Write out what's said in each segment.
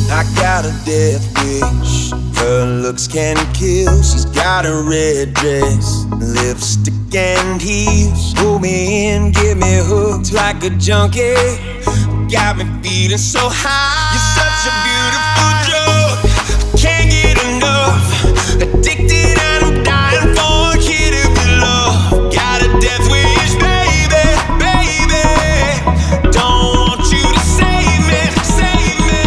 I got a death wish. Her looks can kill. She's got a red dress, lipstick and heels. Pull me in, get me hooked like a junkie. Got me feeling so high. You're such a beautiful drug. Can't get enough. Addicted and I'm dying for a kid of your love. Got a death wish, baby, baby. Don't want you to save me, save me.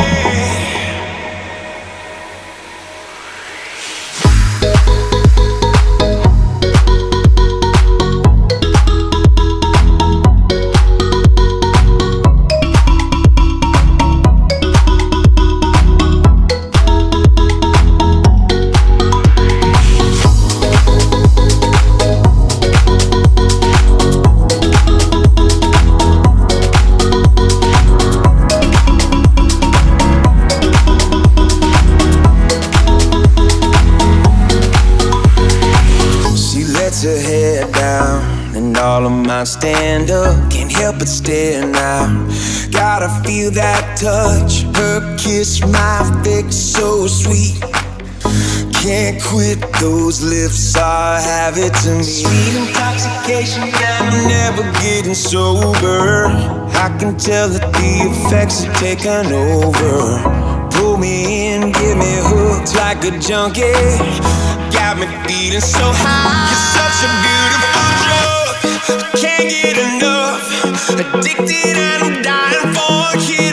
Her head down and all of mine stand up. Can't help but stare now. Gotta feel that touch. Her kiss, my fix so sweet. Can't quit, those lips are habit to me. Sweet intoxication, I'm never getting sober. I can tell that the effects are taking over. Pull me in, get me hooked like a junkie. Got me feeling so high. You're such a beautiful drug. I can't get enough. Addicted and I'm dying for a kiss.